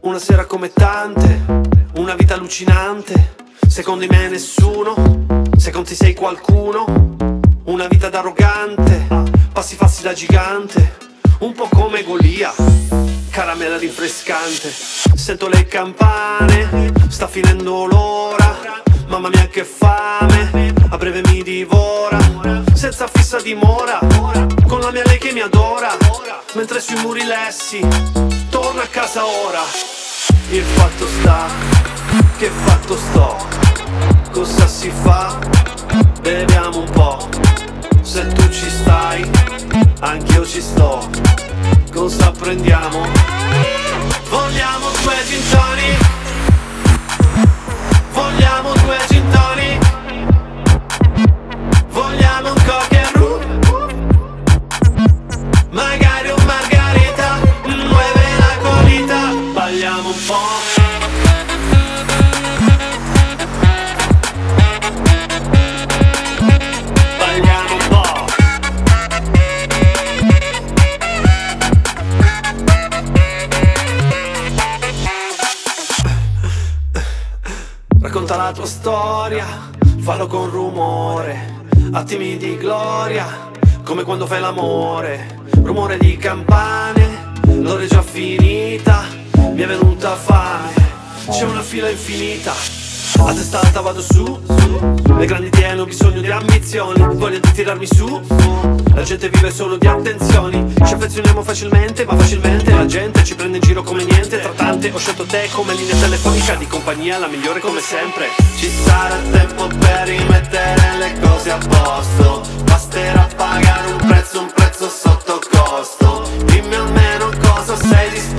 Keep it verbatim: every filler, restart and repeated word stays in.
una sera come tante, una vita allucinante. Secondo me nessuno, se conti sei qualcuno. Una vita da arrogante, passi falsi da gigante. Un po' come Golia, caramella rinfrescante. Sento le campane, sta finendo l'ora. Mamma mia che fame, a breve mi divora. Senza fissa dimora, con la mia lei che mi adora. Mentre sui muri lessi, torna a casa ora. Il fatto sta, che fatto sto. Cosa si fa? Beviamo un po'. Se tu ci stai, anch'io ci sto. Cosa prendiamo? Vogliamo due gin tonic. Vogliamo due gin tonic. Vogliamo un cocktail roux. Magari un margarita. Muove la colita. Balliamo un po'. Racconta la tua storia, fallo con rumore, attimi di gloria, come quando fai l'amore. Rumore di campane, l'ora è già finita, mi è venuta fame, c'è una fila infinita. A testa alta vado su, le grandi idee hanno bisogno di ambizioni, voglia di tirarmi su. La gente vive solo di attenzioni, ci affezioniamo facilmente, ma facilmente la gente ci prende in giro come niente. Tra tante ho scelto te come linea telefonica di compagnia, la migliore come sempre. Ci sarà tempo per rimettere le cose a posto, basterà pagare un prezzo, un prezzo sotto costo. Dimmi almeno cosa sei disposto